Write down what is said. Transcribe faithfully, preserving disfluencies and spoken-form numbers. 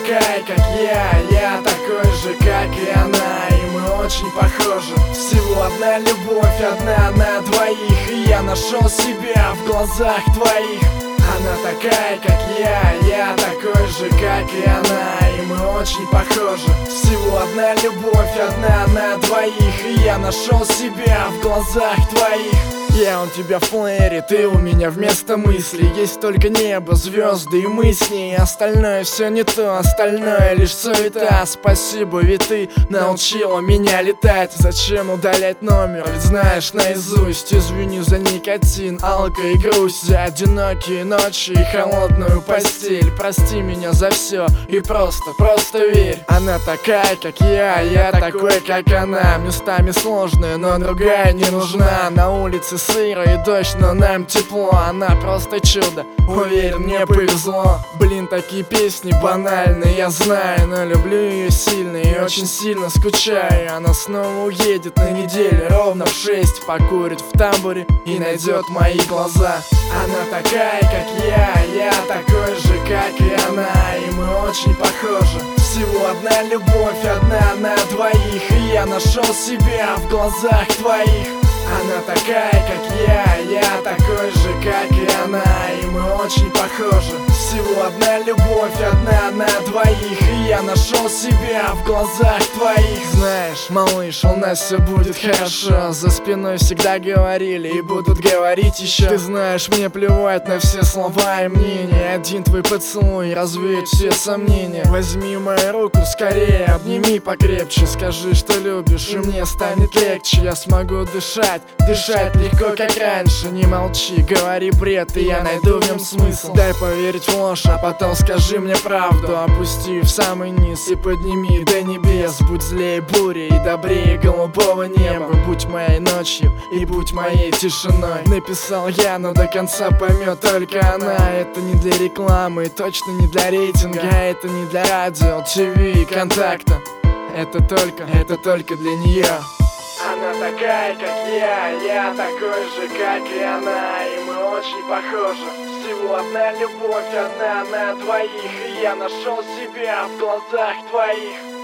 такая, как я, я такой же, как и она, и мы очень похожи. Всего одна любовь, одна на двоих, и я нашел себя в глазах твоих. Она такая, как я, я такой же, как и она, и мы очень похожи. Всего одна любовь, одна на двоих, и я нашел себя в глазах твоих. Я у тебя в плеере, ты у меня вместо мыслей. Есть только небо, звезды и мы с ней. Остальное все не то, остальное лишь суета. Спасибо, ведь ты научила меня летать. Зачем удалять номер, ведь знаешь наизусть. Извини за никотин, алко и грусть, за одинокие ночи и холодную постель. Прости меня за все и просто, просто верь. Она такая, как я, я такой, как она. Местами сложная, но другая не нужна. На улице сыро и дождь, но нам тепло. Она просто чудо, уверен, мне повезло. Блин, такие песни банальные, я знаю, но люблю ее сильно и очень сильно скучаю. Она снова уедет на неделю ровно в шесть, покурит в тамбуре и найдет мои глаза. Она такая, как я, я такой же, как и она, и мы очень похожи. Всего одна любовь, одна на двоих, и я нашел себя в глазах твоих. Она такая, как я, я такой же, как и она, и мы очень похожи. Всего одна любовь, одна на двоих, и я нашел себя в глазах твоих. Знаешь, малыш, у нас все будет хорошо. За спиной всегда говорили и будут говорить еще. Ты знаешь, мне плевать на все слова и мнения. Один твой поцелуй развеет все сомнения. Возьми мою руку скорее, обними покрепче. Скажи, что любишь, и мне станет легче. Я смогу дышать, дышать легко, как раньше. Не молчи, говори бред, и я найду в нем смысл. Дай поверить в ложь, а потом скажи мне правду. Опусти в самый низ и подними до небес. Будь злее бури и добрее голубого неба. Будь моей ночью и будь моей тишиной. Написал я, но до конца поймет только она. Это не для рекламы, точно не для рейтинга. Это не для радио, ТВ и контакта. Это только, это только для нее. Она такая, как я, я такой же, как и она, и мы очень похожи. Всего одна любовь, одна на двоих, и я нашел себя в глазах твоих.